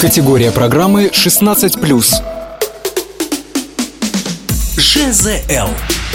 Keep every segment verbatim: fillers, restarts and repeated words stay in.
Категория программы шестнадцать плюс. ЖЗЛ.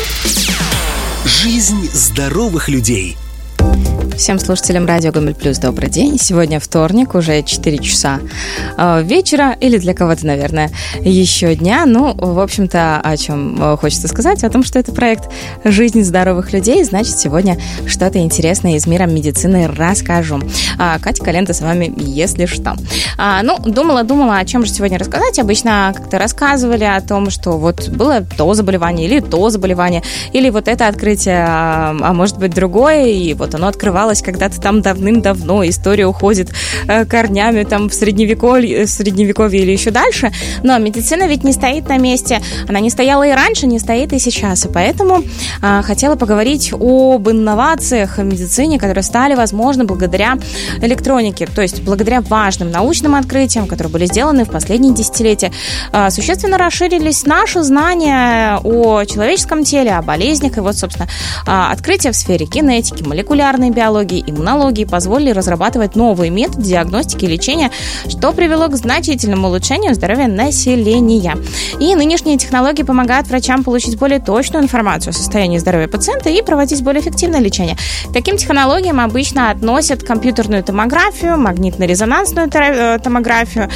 Жизнь здоровых людей. Всем слушателям радио Гомель Плюс добрый день. Сегодня вторник, уже четыре часа э, вечера, или для кого-то, наверное, еще дня. Ну, в общем-то, о чем хочется сказать, о том, что это проект «Жизнь здоровых людей», значит, сегодня что-то интересное из мира медицины расскажу. А, Катя Калента с вами, если что. А, ну, думала-думала, о чем же сегодня рассказать. Обычно как-то рассказывали о том, что вот было то заболевание или то заболевание, или вот это открытие, а, а может быть другое, и вот оно открывалось когда-то там давным-давно, история уходит э, корнями там в средневековье, в средневековье или еще дальше, но медицина ведь не стоит на месте, она не стояла и раньше, не стоит и сейчас, и поэтому э, хотела поговорить об инновациях в медицине, которые стали возможны благодаря электронике, то есть благодаря важным научным открытиям, которые были сделаны в последние десятилетия. Э, существенно расширились наши знания о человеческом теле, о болезнях, и вот, собственно, э, открытия в сфере генетики, молекулярной биологии, иммунологии позволили разрабатывать новые методы диагностики и лечения, что привело к значительному улучшению здоровья населения. И нынешние технологии помогают врачам получить более точную информацию о состоянии здоровья пациента и проводить более эффективное лечение. К таким технологиям обычно относят компьютерную томографию, магнитно-резонансную томографию,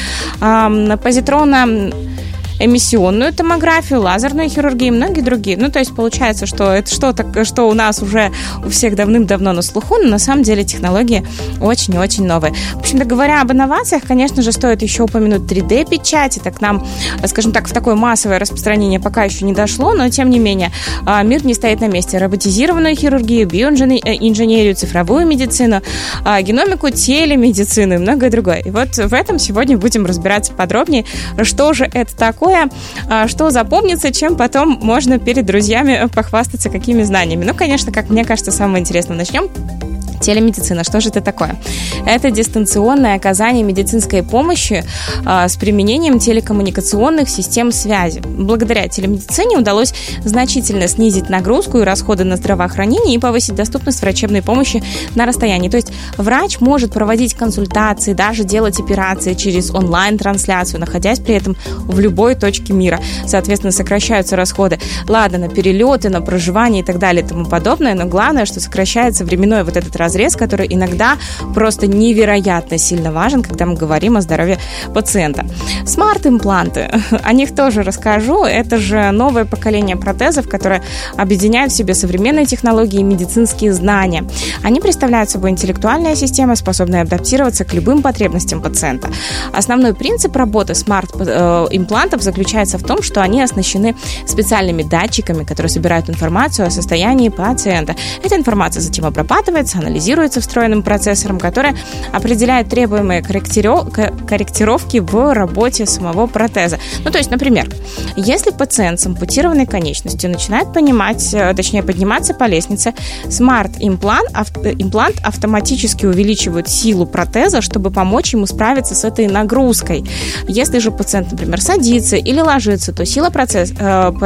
позитронно эмиссионную томографию, лазерную хирургию и многие другие. Ну, то есть получается, что это что-то, что у нас уже у всех давным-давно на слуху, но на самом деле технологии очень и очень новые. В общем-то, говоря об инновациях, конечно же, стоит еще упомянуть три дэ-печать. Это к нам, скажем так, в такое массовое распространение пока еще не дошло, но тем не менее мир не стоит на месте. Роботизированную хирургию, биоинженерию, цифровую медицину, геномику, телемедицину и многое другое. И вот в этом сегодня будем разбираться подробнее, что же это такое, что запомнится, чем потом можно перед друзьями похвастаться какими знаниями. Ну, конечно, как мне кажется, самое интересное. Начнем. Телемедицина. Что же это такое? Это дистанционное оказание медицинской помощи а, с применением телекоммуникационных систем связи. Благодаря телемедицине удалось значительно снизить нагрузку и расходы на здравоохранение и повысить доступность врачебной помощи на расстоянии. То есть врач может проводить консультации, даже делать операции через онлайн-трансляцию, находясь при этом в любой точке мира. Соответственно, сокращаются расходы, ладно, на перелеты, на проживание и так далее и тому подобное, но главное, что сокращается временной вот этот разрез, который иногда просто невероятно сильно важен, когда мы говорим о здоровье пациента. Смарт-импланты. О них тоже расскажу. Это же новое поколение протезов, которое объединяет в себе современные технологии и медицинские знания. Они представляют собой интеллектуальные системы, способные адаптироваться к любым потребностям пациента. Основной принцип работы смарт-имплантов заключается в том, что они оснащены специальными датчиками, которые собирают информацию о состоянии пациента. Эта информация затем обрабатывается, анализируется, встроенным процессором, который определяет требуемые корректировки в работе самого протеза. Ну, то есть, например, если пациент с ампутированной конечностью начинает понимать, точнее, подниматься по лестнице, смарт-имплант имплант автоматически увеличивает силу протеза, чтобы помочь ему справиться с этой нагрузкой. Если же пациент, например, садится или ложится, то сила процесс,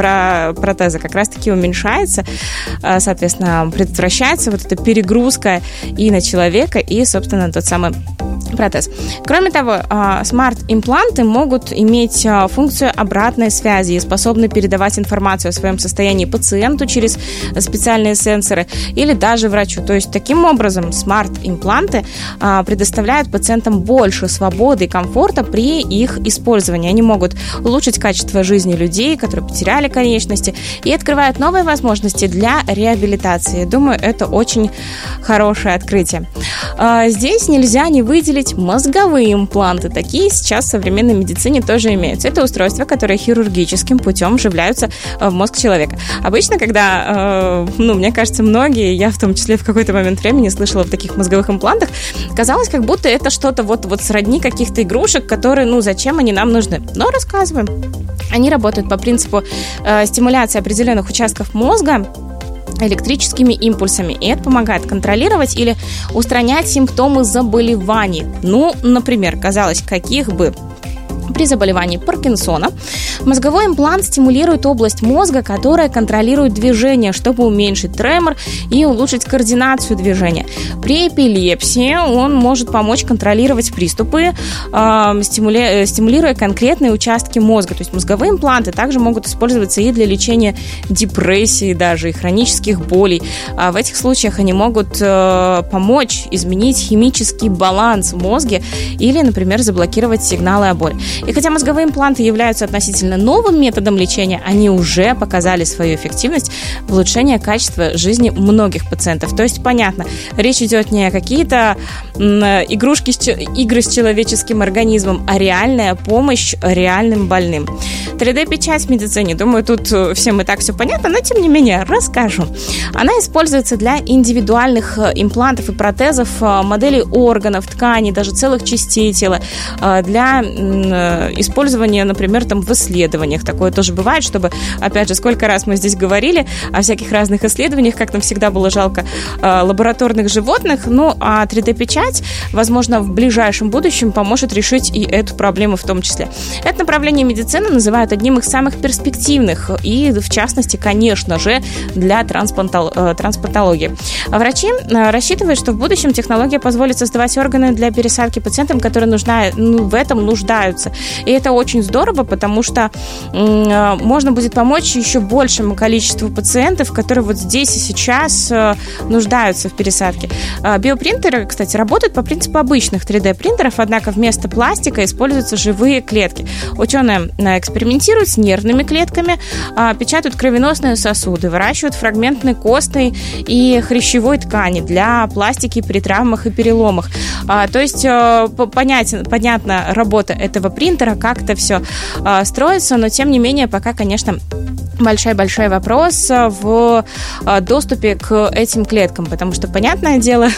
э, протеза как раз-таки уменьшается, э, соответственно, предотвращается вот эта перегрузка и на человека, и, собственно, тот самый протез. Кроме того, смарт-импланты могут иметь функцию обратной связи и способны передавать информацию о своем состоянии пациенту через специальные сенсоры или даже врачу. То есть, таким образом, смарт-импланты предоставляют пациентам больше свободы и комфорта при их использовании. Они могут улучшить качество жизни людей, которые потеряли конечности, и открывают новые возможности для реабилитации. Думаю, это очень хорошее открытие. Здесь нельзя не выделить мозговые импланты. Такие сейчас в современной медицине тоже имеются. Это устройства, которые хирургическим путем вживляются в мозг человека. Обычно, когда, ну, мне кажется, многие, я в том числе в какой-то момент времени слышала в таких мозговых имплантах, казалось, как будто это что-то вот, вот сродни каких-то игрушек, которые, ну, зачем они нам нужны? Но рассказываем. Они работают по принципу э, стимуляции определенных участков мозга электрическими импульсами, и это помогает контролировать или устранять симптомы заболеваний. Ну, например, казалось, каких бы При заболевании Паркинсона мозговой имплант стимулирует область мозга, которая контролирует движение, чтобы уменьшить тремор и улучшить координацию движения. При эпилепсии он может помочь контролировать приступы, э, стимули... стимулируя конкретные участки мозга. То есть мозговые импланты также могут использоваться и для лечения депрессии даже, и хронических болей. А в этих случаях они могут э, помочь изменить химический баланс в мозге или, например, заблокировать сигналы о боли. И хотя мозговые импланты являются относительно новым методом лечения, они уже показали свою эффективность в улучшении качества жизни многих пациентов. То есть, понятно, речь идет не о какие-то игрушки, игры с человеческим организмом, а реальная помощь реальным больным. три дэ-печать в медицине, думаю, тут всем и так все понятно, но тем не менее расскажу. Она используется для индивидуальных имплантов и протезов, моделей органов, тканей, даже целых частей тела, для использования, например, там в исследованиях. Такое тоже бывает, чтобы, опять же, сколько раз мы здесь говорили о всяких разных исследованиях, как нам всегда было жалко э, лабораторных животных, ну, а три дэ-печать, возможно, в ближайшем будущем поможет решить и эту проблему в том числе. Это направление медицины называют одним из самых перспективных и, в частности, конечно же, для трансплантол- э, трансплантологии. Врачи э, рассчитывают, что в будущем технология позволит создавать органы для пересадки пациентам, которые нужна, ну, в этом нуждаются. И это очень здорово, потому что э, можно будет помочь еще большему количеству пациентов, которые вот здесь и сейчас э, нуждаются в пересадке. Э, биопринтеры, кстати, работают по принципу обычных три дэ-принтеров, однако вместо пластика используются живые клетки. Ученые э, экспериментируют с нервными клетками, э, печатают кровеносные сосуды, выращивают фрагментные костной и хрящевой ткани для пластики при травмах и переломах. Э, то есть э, понятен, понятна работа этого принтера, как это все э, строится, но тем не менее пока, конечно, большой-большой вопрос в доступе к этим клеткам, потому что, понятное дело,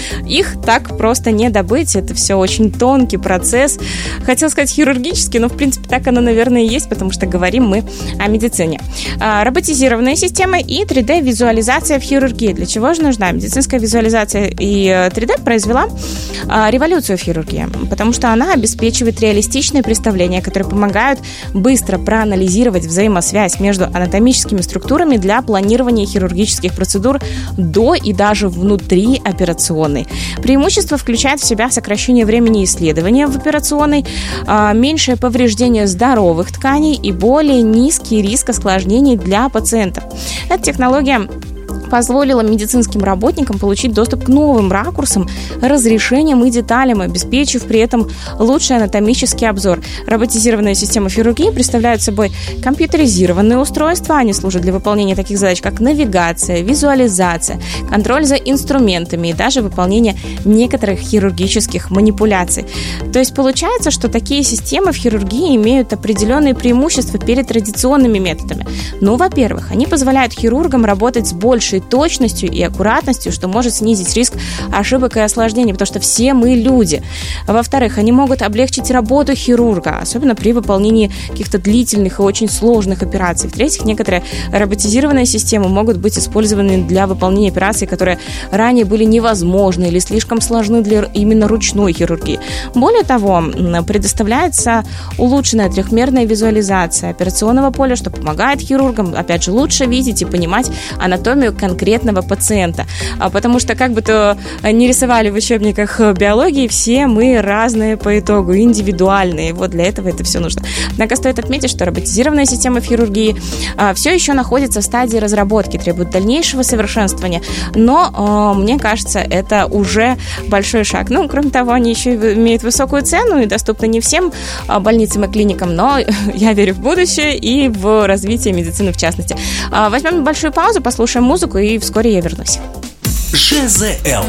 их так просто не добыть, это все очень тонкий процесс. Хотела сказать хирургический, но, в принципе, так оно, наверное, и есть, потому что говорим мы о медицине. Роботизированные системы и три дэ-визуализация в хирургии. Для чего же нужна? Медицинская визуализация и три дэ произвела революцию в хирургии, потому что она обеспечивает реалистичные представления, которые помогают быстро проанализировать взаимосвязь между анатомическими структурами для планирования хирургических процедур до и даже внутри операционной. Преимущество включает в себя сокращение времени исследования в операционной, меньшее повреждение здоровых тканей и более низкий риск осложнений для пациентов. Эта технология позволила медицинским работникам получить доступ к новым ракурсам, разрешениям и деталям, обеспечив при этом лучший анатомический обзор. Роботизированные системы хирургии представляют собой компьютеризированные устройства. Они служат для выполнения таких задач, как навигация, визуализация, контроль за инструментами и даже выполнение некоторых хирургических манипуляций. То есть получается, что такие системы в хирургии имеют определенные преимущества перед традиционными методами. Ну, во-первых, они позволяют хирургам работать с большей точностью и аккуратностью, что может снизить риск ошибок и осложнений, потому что все мы люди. Во-вторых, они могут облегчить работу хирурга, особенно при выполнении каких-то длительных и очень сложных операций. В-третьих, некоторые роботизированные системы могут быть использованы для выполнения операций, которые ранее были невозможны или слишком сложны для именно ручной хирургии. Более того, предоставляется улучшенная трехмерная визуализация операционного поля, что помогает хирургам, опять же, лучше видеть и понимать анатомию конкретного пациента. Потому что, как бы то ни рисовали в учебниках биологии, все мы разные по итогу, индивидуальные. Вот для этого это все нужно. Однако стоит отметить, что роботизированная система в хирургии все еще находится в стадии разработки, требует дальнейшего совершенствования. Но, мне кажется, это уже большой шаг. Ну, кроме того, они еще имеют высокую цену и доступны не всем больницам и клиникам, но я верю в будущее и в развитие медицины в частности. Возьмем большую паузу, послушаем музыку, и вскоре я вернусь. ЖЗЛ.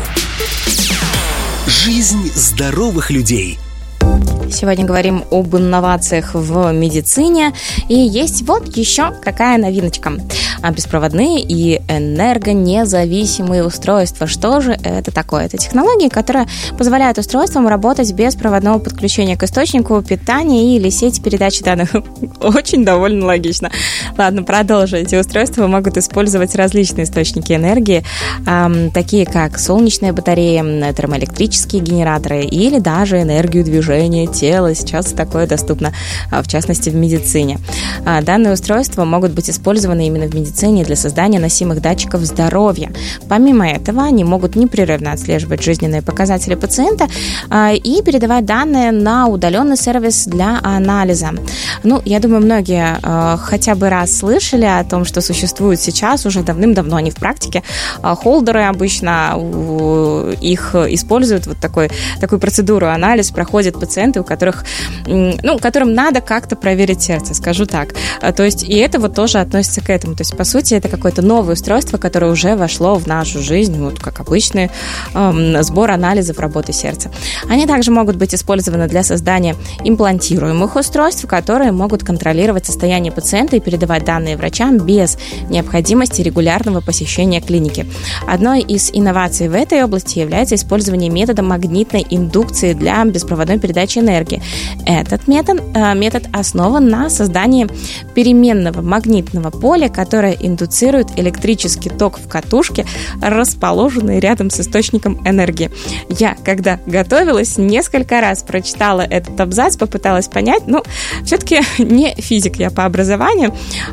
Жизнь здоровых людей. Сегодня говорим об инновациях в медицине. И есть вот еще какая новиночка. Беспроводные и энергонезависимые устройства. Что же это такое? Это технологии, которые позволяют устройствам работать без проводного подключения к источнику питания или сети передачи данных. Очень довольно логично. Ладно, продолжу. Эти устройства могут использовать различные источники энергии, эм, такие как солнечные батареи, термоэлектрические генераторы или даже энергию движения тела. Сейчас такое доступно, в частности, в медицине. Данные устройства могут быть использованы именно в медицине для создания носимых датчиков здоровья. Помимо этого, они могут непрерывно отслеживать жизненные показатели пациента и передавать данные на удаленный сервис для анализа. Ну, я думаю, многие хотя бы раз слышали о том, что существуют сейчас, уже давным-давно они в практике, холдеры обычно, их используют, вот такой, такую процедуру, анализ проходят пациенты, у которых, ну, которым надо как-то проверить сердце, скажу так. То есть, и это вот тоже относится к этому. То есть, по сути, это какое-то новое устройство, которое уже вошло в нашу жизнь, вот как обычный эм, сбор анализов работы сердца. Они также могут быть использованы для создания имплантируемых устройств, которые могут контролировать состояние пациента и передавать данные врачам без необходимости регулярного посещения клиники. Одной из инноваций в этой области является использование метода магнитной индукции для беспроводной передачи энергии. Этот метод, э, метод основан на создании переменного магнитного поля, которое индуцирует электрический ток в катушке, расположенной рядом с источником энергии. Я, когда готовилась, несколько раз прочитала этот абзац, попыталась понять, но все-таки не физик я по образованию,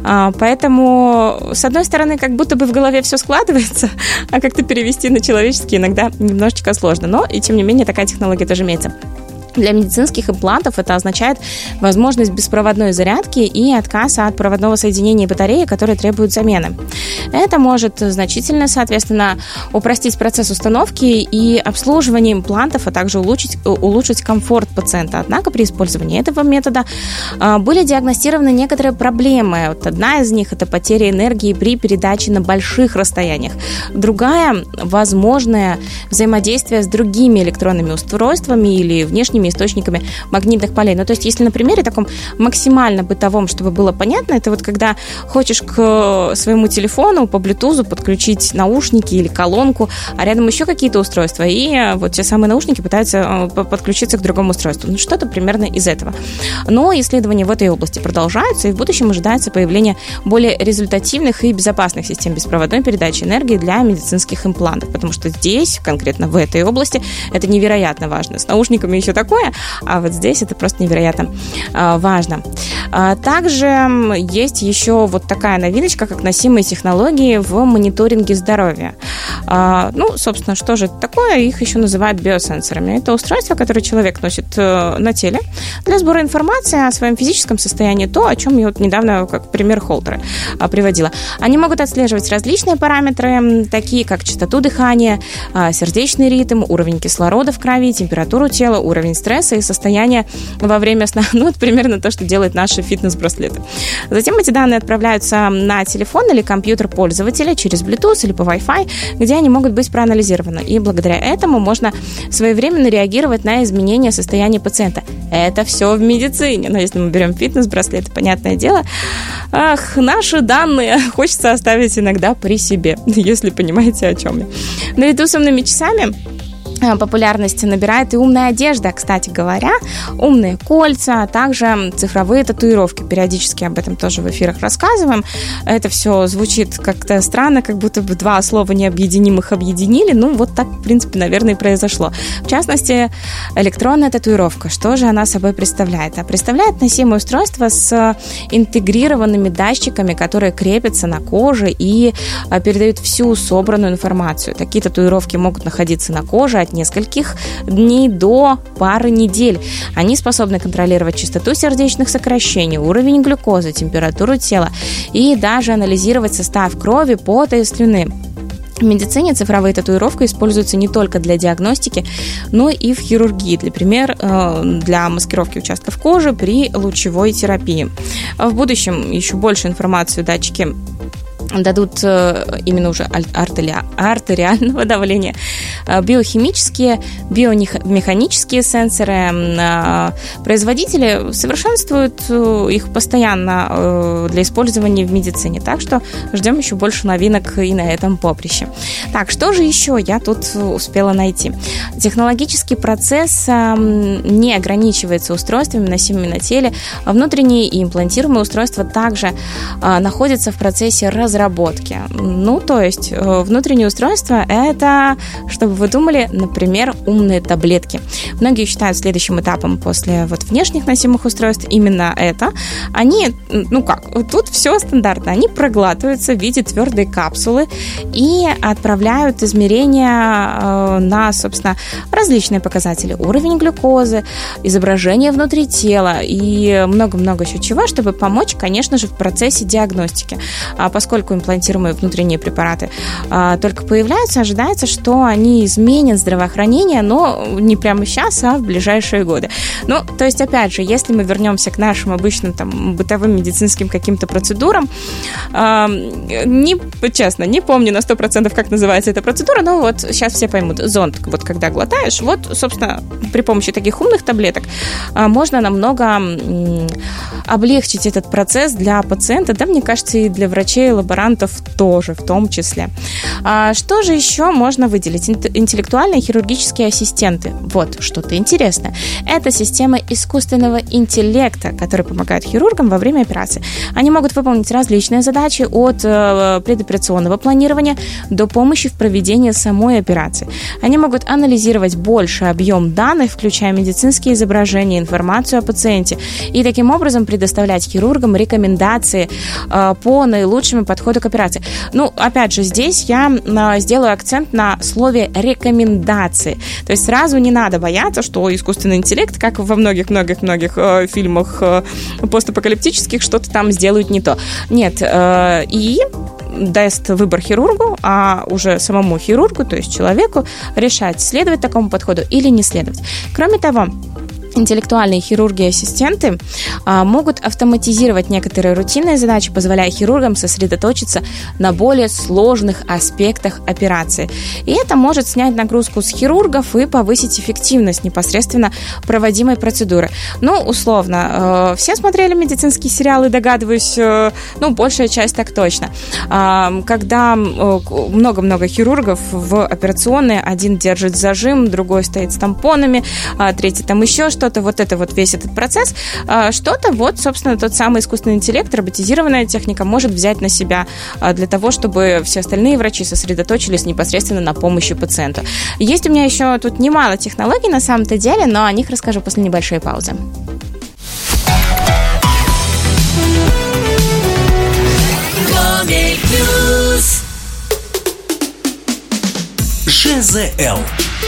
поэтому, с одной стороны, как будто бы в голове все складывается, а как-то перевести на человеческий иногда немножечко сложно, но и тем не менее такая технология тоже имеется. Для медицинских имплантов это означает возможность беспроводной зарядки и отказ от проводного соединения батареи, которые требуют замены. Это может значительно, соответственно, упростить процесс установки и обслуживания имплантов, а также улучшить, улучшить комфорт пациента. Однако при использовании этого метода были диагностированы некоторые проблемы. Вот одна из них – это потеря энергии при передаче на больших расстояниях. Другая – возможное взаимодействие с другими электронными устройствами или внешними источниками магнитных полей. Ну, то есть, если на примере таком максимально бытовом, чтобы было понятно, это вот когда хочешь к своему телефону по Bluetooth подключить наушники или колонку, а рядом еще какие-то устройства, и вот те самые наушники пытаются подключиться к другому устройству. Ну, что-то примерно из этого. Но исследования в этой области продолжаются, и в будущем ожидается появление более результативных и безопасных систем беспроводной передачи энергии для медицинских имплантов, потому что здесь, конкретно в этой области, это невероятно важно. С наушниками еще такое, а вот здесь это просто невероятно а, важно. А, также есть еще вот такая новиночка, как носимые технологии в мониторинге здоровья. А, ну, собственно, что же это такое? Их еще называют биосенсорами. Это устройства, которые человек носит э, на теле для сбора информации о своем физическом состоянии, то, о чем я вот недавно, как пример, холдеры а, приводила. Они могут отслеживать различные параметры, такие как частоту дыхания, а, сердечный ритм, уровень кислорода в крови, температуру тела, уровень стресса и состояние во время сна. Ну, это примерно то, что делают наши фитнес-браслеты. Затем эти данные отправляются на телефон или компьютер пользователя через Bluetooth или по Wi-Fi, где они могут быть проанализированы. И благодаря этому можно своевременно реагировать на изменения состояния пациента. Это все в медицине. Но если мы берем фитнес-браслеты, понятное дело, ах, наши данные хочется оставить иногда при себе, если понимаете, о чем я. Наряду с умными часами популярности набирает и умная одежда, кстати говоря, умные кольца, а также цифровые татуировки. Периодически об этом тоже в эфирах рассказываем. Это все звучит как-то странно, как будто бы два слова необъединимых объединили. Ну, вот так, в принципе, наверное, и произошло. В частности, электронная татуировка. Что же она собой представляет? А представляет носимое устройство с интегрированными датчиками, которые крепятся на коже и передают всю собранную информацию. Такие татуировки могут находиться на коже от нескольких дней до пары недель. Они способны контролировать частоту сердечных сокращений, уровень глюкозы, температуру тела и даже анализировать состав крови, пота и слюны. В медицине цифровые татуировки используются не только для диагностики, но и в хирургии, для пример, для маскировки участков кожи при лучевой терапии. В будущем еще больше информации датчики дадут именно уже артериального давления, биохимические, биомеханические сенсоры. Производители совершенствуют их постоянно для использования в медицине. Так что ждем еще больше новинок и на этом поприще. Так, что же еще я тут успела найти? Технологический процесс не ограничивается устройствами, носимыми на теле. Внутренние и имплантируемые устройства также находятся в процессе разработки. Ну, то есть внутреннее устройство – это, чтобы вы думали? Например, умные таблетки. Многие считают следующим этапом после вот внешних носимых устройств именно это. Они, ну как, тут все стандартно. Они проглатываются в виде твердой капсулы и отправляют измерения на, собственно, различные показатели. Уровень глюкозы, изображение внутри тела и много-много еще чего, чтобы помочь, конечно же, в процессе диагностики. А поскольку имплантируемые внутренние препараты а, только появляются, ожидается, что они изменят здравоохранение, но не прямо сейчас, а в ближайшие годы. Ну, то есть, опять же, если мы вернемся к нашим обычным там бытовым медицинским каким-то процедурам, а, не, честно, не помню на сто процентов, как называется эта процедура, но вот сейчас все поймут. Зонд, вот когда глотаешь, вот, собственно, при помощи таких умных таблеток а, можно намного м, облегчить этот процесс для пациента, да, мне кажется, и для врачей и лаборантов тоже, в том числе. А, что же еще можно выделить? Интеллектуальные хирургические ассистенты. Вот, что-то интересное. Это система искусственного интеллекта, которая помогает хирургам во время операции. Они могут выполнить различные задачи от э, предоперационного планирования до помощи в проведении самой операции. Они могут анализировать больший объем данных, включая медицинские изображения, информацию о пациенте, и таким образом предоставлять хирургам рекомендации э, по наилучшему подходу к операции. Ну, опять же, здесь я э, сделаю акцент на слове рекомендации. То есть сразу не надо бояться, что искусственный интеллект, как во многих-многих-многих э, фильмах э, постапокалиптических, что-то там сделают не то. Нет, э, и даст выбор хирургу, а уже самому хирургу, то есть человеку, решать, следовать такому подходу или не следовать. Кроме того, интеллектуальные хирурги и ассистенты а, могут автоматизировать некоторые рутинные задачи, позволяя хирургам сосредоточиться на более сложных аспектах операции. И это может снять нагрузку с хирургов и повысить эффективность непосредственно проводимой процедуры. Ну, условно, э, все смотрели медицинские сериалы, догадываюсь, э, ну, большая часть так точно. Э, когда э, много-много хирургов в операционной, один держит зажим, другой стоит с тампонами, а третий там еще что-то, что-то, вот это вот весь этот процесс, что-то вот, собственно, тот самый искусственный интеллект, роботизированная техника может взять на себя для того, чтобы все остальные врачи сосредоточились непосредственно на помощи пациенту. Есть у меня еще тут немало технологий на самом-то деле, но о них расскажу после небольшой паузы. ЖЗЛ.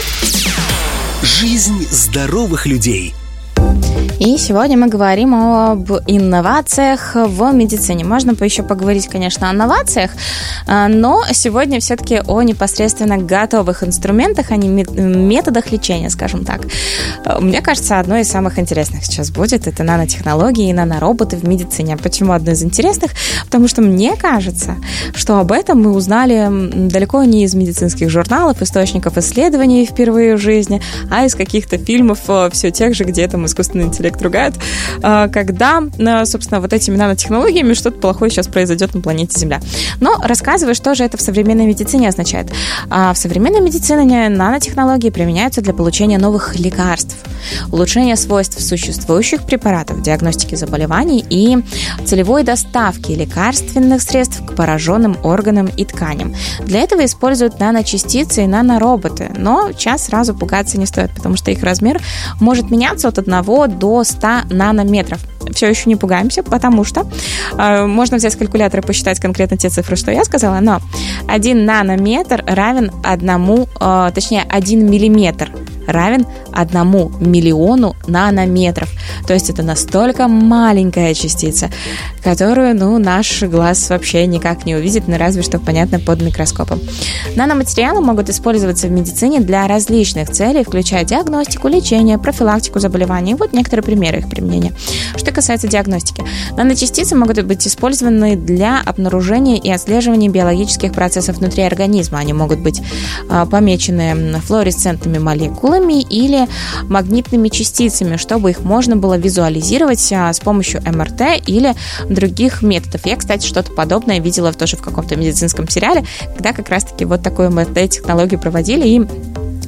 Жизнь здоровых людей. И сегодня мы говорим об инновациях в медицине. Можно еще поговорить, конечно, о новациях, но сегодня все-таки о непосредственно готовых инструментах, а не методах лечения, скажем так. Мне кажется, одно из самых интересных сейчас будет это нанотехнологии и нанороботы в медицине. Почему одно из интересных? Потому что мне кажется, что об этом мы узнали далеко не из медицинских журналов, источников исследований впервые в жизни, а из каких-то фильмов все тех же, где там искусственный интеллект ругают, когда, собственно, вот этими нанотехнологиями что-то плохое сейчас произойдет на планете Земля. Но рассказываю, что же это в современной медицине означает. В современной медицине нанотехнологии применяются для получения новых лекарств, улучшения свойств существующих препаратов, диагностики заболеваний и целевой доставки лекарственных средств к пораженным органам и тканям. Для этого используют наночастицы и нанороботы, но сейчас сразу пугаться не стоит, потому что их размер может меняться от одного до ста нанометров. Все еще не пугаемся, потому что э, можно взять калькулятор и посчитать конкретно те цифры, что я сказала, но один нанометр равен одному, э, точнее, один миллиметр равен одному миллиону нанометров. То есть это настолько маленькая частица, которую, ну, наш глаз вообще никак не увидит, ну, разве что, понятно, под микроскопом. Наноматериалы могут использоваться в медицине для различных целей, включая диагностику, лечение, профилактику заболеваний. Вот некоторые примеры их применения. Что касается диагностики. Наночастицы могут быть использованы для обнаружения и отслеживания биологических процессов внутри организма. Они могут быть а, помечены флуоресцентными молекулами или магнитными частицами, чтобы их можно было визуализировать а, с помощью эм эр тэ или других методов. Я, кстати, что-то подобное видела тоже в каком-то медицинском сериале, когда как раз-таки вот такую эм эр тэ-технологию проводили и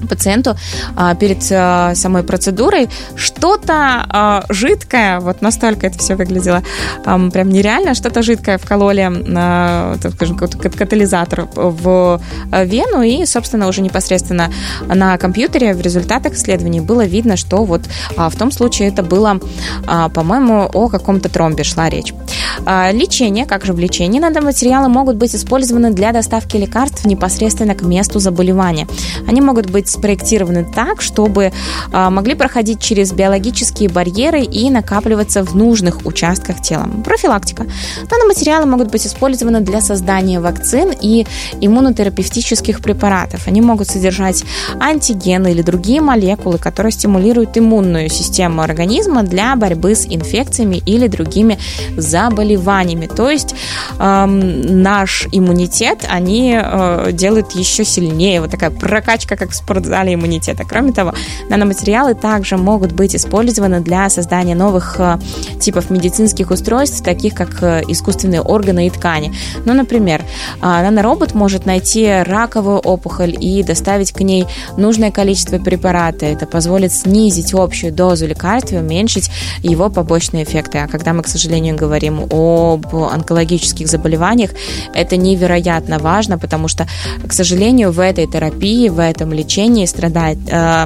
пациенту а, перед а, самой процедурой что-то а, жидкое, вот настолько это все выглядело а, прям нереально, что-то жидкое вкололи, а, так скажем, катализатор в вену, и, собственно, уже непосредственно на компьютере в результатах исследований было видно, что вот а, в том случае это было, а, по-моему, о каком-то тромбе шла речь. А, лечение, как же в лечении, наноматериалы могут быть использованы для доставки лекарств непосредственно к месту заболевания. Они могут быть спроектированы так, чтобы а, могли проходить через биологические барьеры и накапливаться в нужных участках тела. Профилактика. Наноматериалы могут быть использованы для создания вакцин и иммунотерапевтических препаратов. Они могут содержать антигены или другие молекулы, которые стимулируют иммунную систему организма для борьбы с инфекциями или другими заболеваниями. То есть э, наш иммунитет они э, делают еще сильнее. Вот такая прокачка, как в спортзале, иммунитета. Кроме того, наноматериалы также могут быть использованы для создания новых э, типов медицинских устройств, таких как э, искусственные органы и ткани. Ну, например, э, наноробот может найти раковую опухоль и доставить к ней нужное количество препарата. Это позволит снизить общую дозу лекарства и уменьшить его побочные эффекты. А когда мы, к сожалению, говорим об онкологических заболеваниях, это невероятно важно, потому что, к сожалению, в этой терапии, в этом лечении страдает... Э,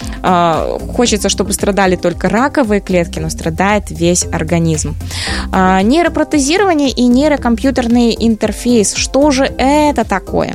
э, хочется, чтобы страдали только раковые клетки, но страдает весь организм. Э, нейропротезирование и нейрокомпьютерный интерфейс. Что же это такое?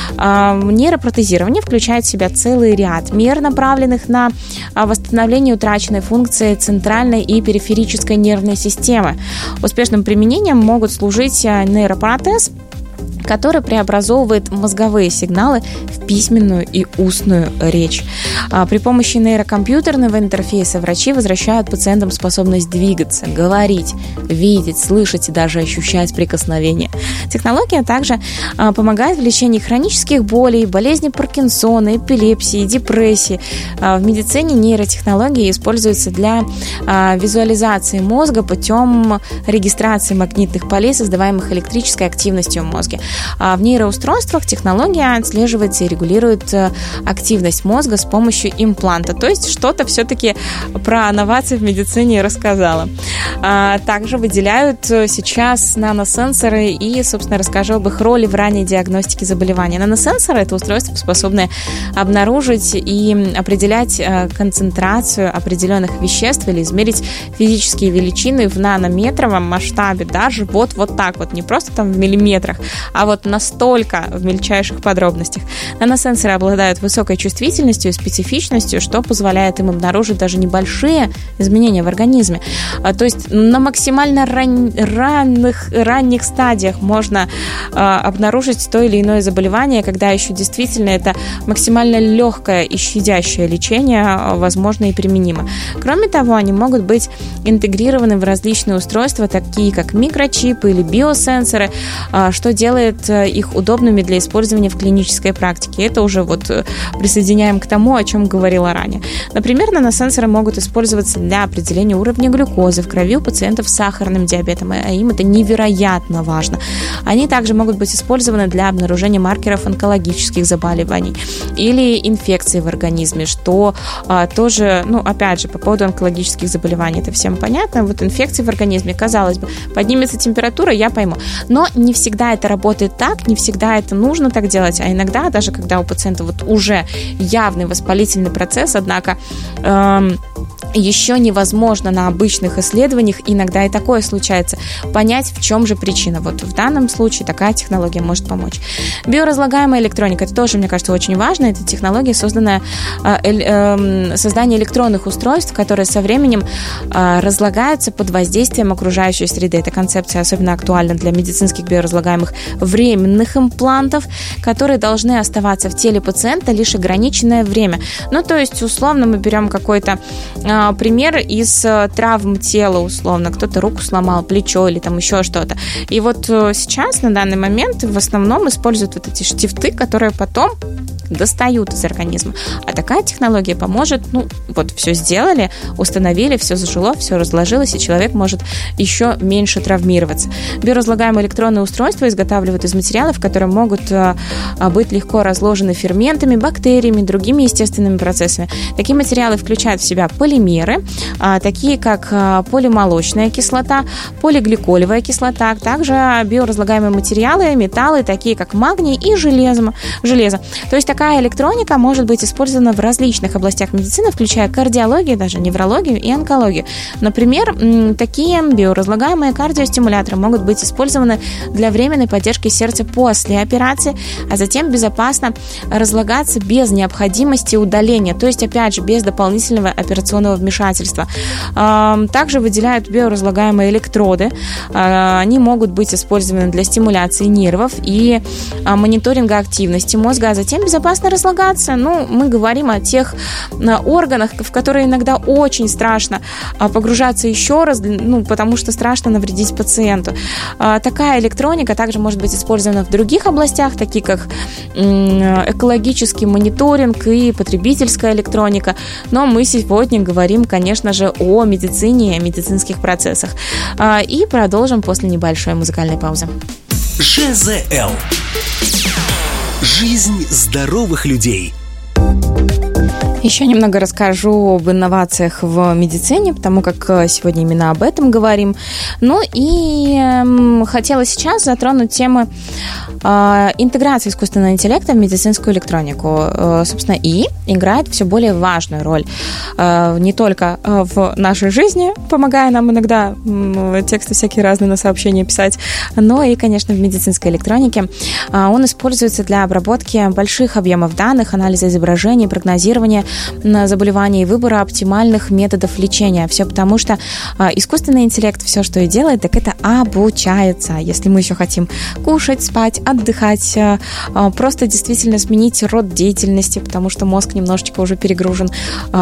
Э, нейропротезирование включает в себя целый ряд мер, направленных на восстановление утраченной функции центральной и периферической нервной системы. Успешным применением могут служить нейропротез, который преобразовывает мозговые сигналы в письменную и устную речь. При помощи нейрокомпьютерного интерфейса врачи возвращают пациентам способность двигаться, говорить, видеть, слышать и даже ощущать прикосновение. Технология также помогает в лечении хронических болей, болезни Паркинсона, эпилепсии, депрессии. В медицине нейротехнологии используются для визуализации мозга путем регистрации магнитных полей, создаваемых электрической активностью в мозге. А в нейроустройствах технология отслеживается и регулирует активность мозга с помощью импланта. То есть что-то все-таки про инновации в медицине рассказала. А также выделяют сейчас наносенсоры и, собственно, расскажу об их роли в ранней диагностике заболевания. Наносенсоры – это устройства, способные обнаружить и определять концентрацию определенных веществ или измерить физические величины в нанометровом масштабе, даже вот, вот так вот, не просто там в миллиметрах, а вот настолько в мельчайших подробностях. Наносенсоры обладают высокой чувствительностью и специфичностью, что позволяет им обнаружить даже небольшие изменения в организме. То есть на максимально ран... ранних, ранних стадиях можно э, обнаружить то или иное заболевание, когда еще действительно это максимально легкое и щадящее лечение возможно и применимо. Кроме того, они могут быть интегрированы в различные устройства, такие как микрочипы или биосенсоры, э, что делает их удобными для использования в клинической практике. Это уже вот присоединяем к тому, о чем говорила ранее. Например, наносенсоры могут использоваться для определения уровня глюкозы в крови у пациентов с сахарным диабетом, а им это невероятно важно. Они также могут быть использованы для обнаружения маркеров онкологических заболеваний или инфекций в организме, что а, тоже, ну, опять же, по поводу онкологических заболеваний, это всем понятно. Вот инфекции в организме, казалось бы, поднимется температура, я пойму. Но не всегда это работает так, не всегда это нужно так делать, а иногда, даже когда у пациента вот уже явный воспалительный процесс, однако эм, еще невозможно на обычных исследованиях, иногда и такое случается, понять, в чем же причина. Вот в данном случае такая технология может помочь. Биоразлагаемая электроника, это тоже, мне кажется, очень важно. Это технология, созданная э, э, создание электронных устройств, которые со временем э, разлагаются под воздействием окружающей среды. Эта концепция особенно актуальна для медицинских биоразлагаемых временных имплантов, которые должны оставаться в теле пациента лишь ограниченное время. Ну, то есть, условно, мы берем какой-то э, пример из э, травм тела, условно. Кто-то руку сломал, плечо или там еще что-то. И вот э, сейчас, на данный момент, в основном используют вот эти штифты, которые потом достают из организма. А такая технология поможет, ну, вот все сделали, установили, все зажило, все разложилось, и человек может еще меньше травмироваться. Биоразлагаемые электронные устройства изготавливают из материалов, которые могут быть легко разложены ферментами, бактериями, другими естественными процессами. Такие материалы включают в себя полимеры, такие как полимолочная кислота, полигликолевая кислота, также биоразлагаемые материалы, металлы, такие как магний и железо. железо. То есть такая электроника может быть использована в различных областях медицины, включая кардиологию, даже неврологию и онкологию. Например, такие биоразлагаемые кардиостимуляторы могут быть использованы для временной поддержки сердца после операции, а затем безопасно разлагаться без необходимости удаления, то есть, опять же, без дополнительного операционного вмешательства. Также выделяют биоразлагаемые электроды. Они могут быть использованы для стимуляции нервов и мониторинга активности мозга, а затем безопасно разлагаться. Ну, мы говорим о тех органах, в которые иногда очень страшно погружаться еще раз, ну, потому что страшно навредить пациенту. Такая электроника также может быть использована в других областях, такие как экологический мониторинг и потребительская электроника. Но мы сегодня говорим, конечно же, о медицине и о медицинских процессах. И продолжим после небольшой музыкальной паузы. ЖЗЛ. Жизнь здоровых людей. Еще немного расскажу об инновациях в медицине, потому как сегодня именно об этом говорим. Ну и э, хотела сейчас затронуть тему э, интеграции искусственного интеллекта в медицинскую электронику. Э, собственно, ИИ играет все более важную роль э, не только в нашей жизни, помогая нам иногда э, тексты всякие разные на сообщения писать, но и, конечно, в медицинской электронике. Э, он используется для обработки больших объемов данных, анализа изображений, прогнозирования на заболевания и выбора оптимальных методов лечения. Все потому, что э, искусственный интеллект все, что и делает, так это обучается. Если мы еще хотим кушать, спать, отдыхать, э, э, просто действительно сменить род деятельности, потому что мозг немножечко уже перегружен,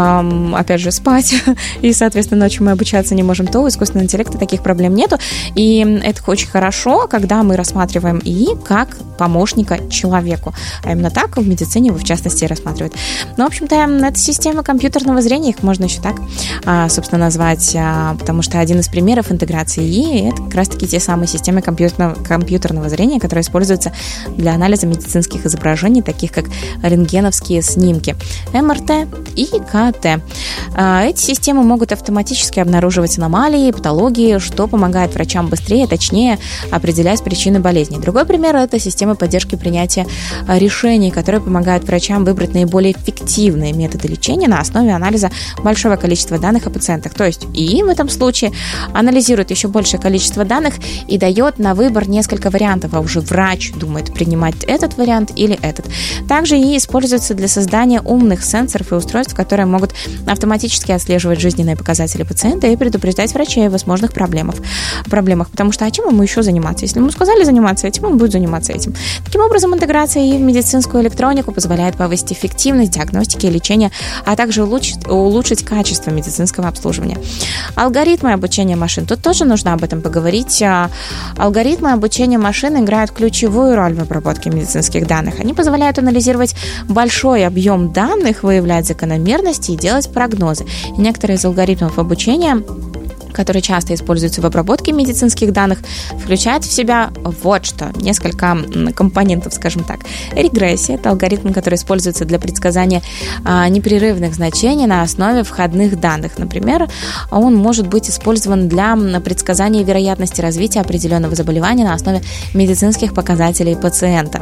э, опять же, спать, и, соответственно, ночью мы обучаться не можем, то у искусственного интеллекта таких проблем нету. И это очень хорошо, когда мы рассматриваем ИИ как помощника человеку. А именно так в медицине его, в частности, рассматривают. Ну, в общем-то, это система компьютерного зрения, их можно еще так, собственно, назвать, потому что один из примеров интеграции ИИ – это как раз-таки те самые системы компьютерного, компьютерного зрения, которые используются для анализа медицинских изображений, таких как рентгеновские снимки, эм эр тэ и ка тэ. Эти системы могут автоматически обнаруживать аномалии, патологии, что помогает врачам быстрее, точнее определять причины болезни. Другой пример – это система поддержки принятия решений, которые помогают врачам выбрать наиболее эффективные методы лечения на основе анализа большого количества данных о пациентах. То есть ИИ в этом случае анализирует еще большее количество данных и дает на выбор несколько вариантов, а уже врач думает, принимать этот вариант или этот. Также ИИ используется для создания умных сенсоров и устройств, которые могут автоматически отслеживать жизненные показатели пациента и предупреждать врачей о возможных проблемах. проблемах. Потому что а чем ему еще заниматься? Если ему сказали заниматься этим, он будет заниматься этим. Таким образом, интеграция ИИ в медицинскую электронику позволяет повысить эффективность диагностики и лечения, а также улучшить, улучшить качество медицинского обслуживания. Алгоритмы обучения машин. Тут тоже нужно об этом поговорить. Алгоритмы обучения машин играют ключевую роль в обработке медицинских данных. Они позволяют анализировать большой объем данных, выявлять закономерности и делать прогнозы. И некоторые из алгоритмов обучения, которые часто используются в обработке медицинских данных, включают в себя вот что, несколько компонентов, скажем так. Регрессия – это алгоритм, который используется для предсказания а, непрерывных значений на основе входных данных. Например, он может быть использован для предсказания вероятности развития определенного заболевания на основе медицинских показателей пациента.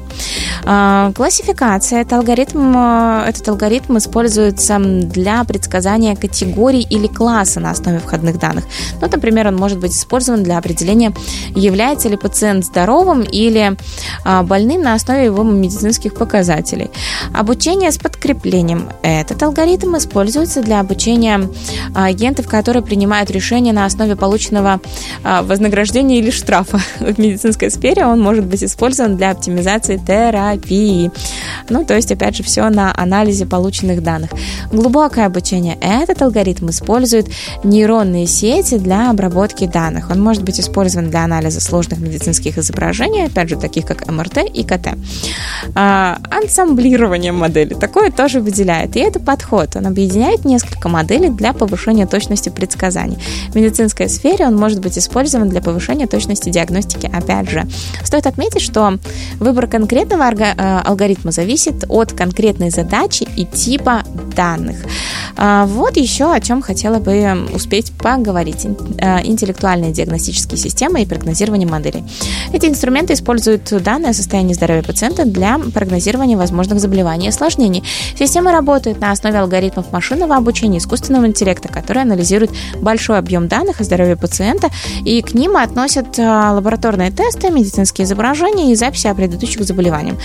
А, классификация – это алгоритм, этот алгоритм используется для предсказания категорий или класса на основе входных данных. Ну, например, он может быть использован для определения, является ли пациент здоровым или а, больным на основе его медицинских показателей. Обучение с подкреплением. Этот алгоритм используется для обучения агентов, которые принимают решения на основе полученного а, вознаграждения или штрафа. В медицинской сфере он может быть использован для оптимизации терапии. Ну, то есть, опять же, все на анализе полученных данных. Глубокое обучение. Этот алгоритм использует нейронные сети инструменте для обработки данных. Он может быть использован для анализа сложных медицинских изображений, опять же, таких как эм эр тэ и ка тэ. А, ансамблирование модели такое тоже выделяет. И это подход. Он объединяет несколько моделей для повышения точности предсказаний. В медицинской сфере он может быть использован для повышения точности диагностики. Опять же, стоит отметить, что выбор конкретного алгоритма зависит от конкретной задачи и типа данных. Вот еще о чем хотела бы успеть поговорить. Интеллектуальные диагностические системы и прогнозирование моделей. Эти инструменты используют данные о состоянии здоровья пациента для прогнозирования возможных заболеваний и осложнений. Система работает на основе алгоритмов машинного обучения, искусственного интеллекта, которые анализируют большой объем данных о здоровье пациента, и к ним относят лабораторные тесты, медицинские изображения и записи о предыдущих заболеваниях.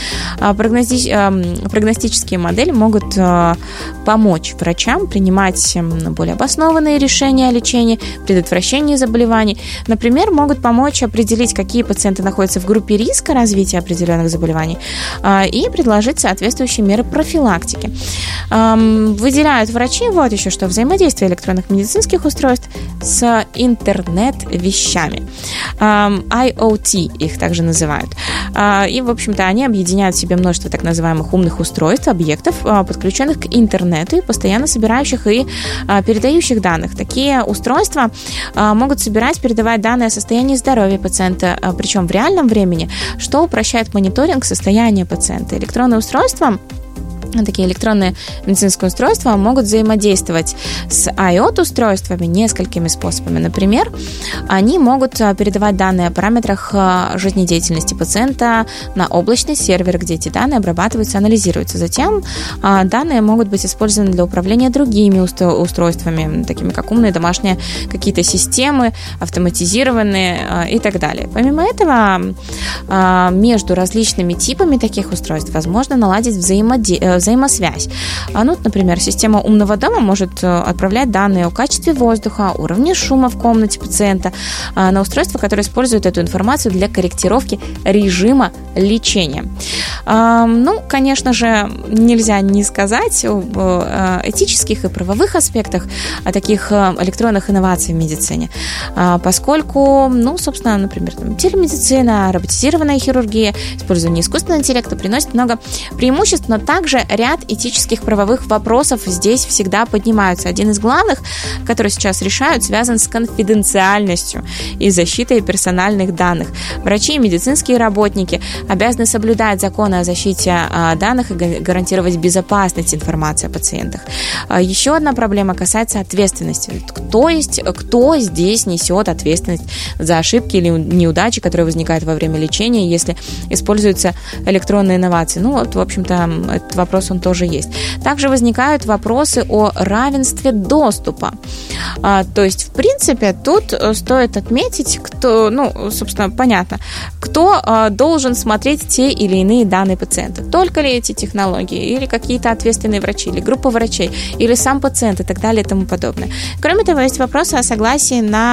Прогностические модели могут помочь врачам принимать более обоснованные решения о лечении, предотвращении заболеваний. Например, могут помочь определить, какие пациенты находятся в группе риска развития определенных заболеваний, и предложить соответствующие меры профилактики. Выделяют врачи вот еще что: взаимодействие электронных медицинских устройств с интернет-вещами. ай о ти их также называют. И, в общем-то, они объединяют в себе множество так называемых умных устройств, объектов, подключенных к интернету и постоянно собирающих и передающих данных. Такие устройства могут собирать, передавать данные о состоянии здоровья пациента, причем в реальном времени, что упрощает мониторинг состояния пациента. Электронные устройства, такие электронные медицинские устройства, могут взаимодействовать с ай о ти-устройствами несколькими способами. Например, они могут передавать данные о параметрах жизнедеятельности пациента на облачный сервер, где эти данные обрабатываются, анализируются. Затем данные могут быть использованы для управления другими устройствами, такими как умные домашние какие-то системы, автоматизированные и так далее. Помимо этого, между различными типами таких устройств возможно наладить взаимодействие, взаимосвязь. Ну, например, система умного дома может отправлять данные о качестве воздуха, уровне шума в комнате пациента на устройство, которое использует эту информацию для корректировки режима лечения. Ну, конечно же, нельзя не сказать об этических и правовых аспектах таких электронных инноваций в медицине, поскольку, ну, собственно, например, телемедицина, роботизированная хирургия, использование искусственного интеллекта приносит много преимуществ, но также ряд этических правовых вопросов здесь всегда поднимаются. Один из главных, который сейчас решают, связан с конфиденциальностью и защитой персональных данных. Врачи и медицинские работники обязаны соблюдать законы о защите данных и гарантировать безопасность информации о пациентах. Еще одна проблема касается ответственности. Кто есть, кто здесь несет ответственность за ошибки или неудачи, которые возникают во время лечения, если используются электронные инновации? Ну, вот, в общем-то, этот вопрос он тоже есть. Также возникают вопросы о равенстве доступа. А, то есть, в принципе, тут стоит отметить, кто, ну, собственно, понятно, кто а, должен смотреть те или иные данные пациента. Только ли эти технологии, или какие-то ответственные врачи, или группа врачей, или сам пациент и так далее и тому подобное. Кроме того, есть вопросы о согласии на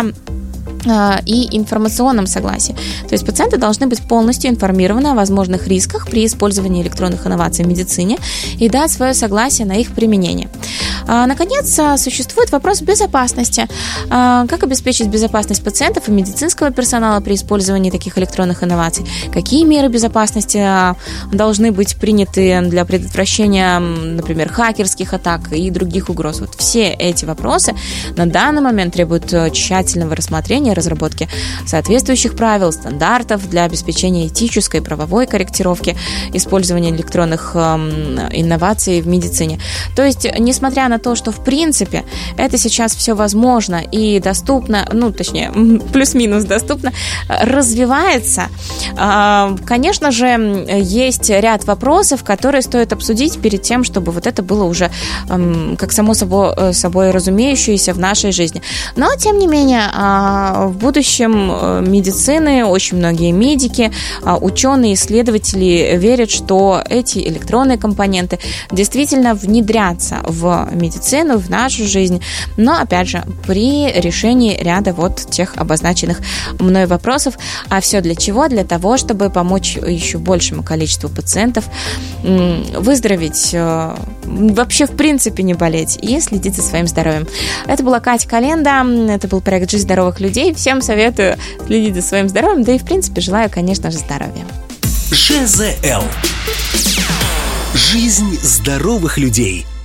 и информационном согласии. То есть пациенты должны быть полностью информированы о возможных рисках при использовании электронных инноваций в медицине и дать свое согласие на их применение. Наконец, существует вопрос безопасности. Как обеспечить безопасность пациентов и медицинского персонала при использовании таких электронных инноваций? Какие меры безопасности должны быть приняты для предотвращения, например, хакерских атак и других угроз? Вот все эти вопросы на данный момент требуют тщательного рассмотрения, разработки соответствующих правил, стандартов для обеспечения этической и правовой корректировки использования электронных инноваций в медицине. То есть, несмотря на то, что в принципе это сейчас все возможно и доступно, ну, точнее, плюс-минус доступно, развивается, конечно же, есть ряд вопросов, которые стоит обсудить перед тем, чтобы вот это было уже как само собой, собой разумеющееся в нашей жизни. Но, тем не менее, в будущем медицины очень многие медики, ученые, исследователи верят, что эти электронные компоненты действительно внедрятся в медицину, в нашу жизнь, но, опять же, при решении ряда вот тех обозначенных мной вопросов. А все для чего? Для того, чтобы помочь еще большему количеству пациентов выздороветь, вообще в принципе не болеть и следить за своим здоровьем. Это была Катя Календа, это был проект «Жизнь здоровых людей». Всем советую следить за своим здоровьем, да и в принципе желаю, конечно же, здоровья. ЖЗЛ. Жизнь здоровых людей.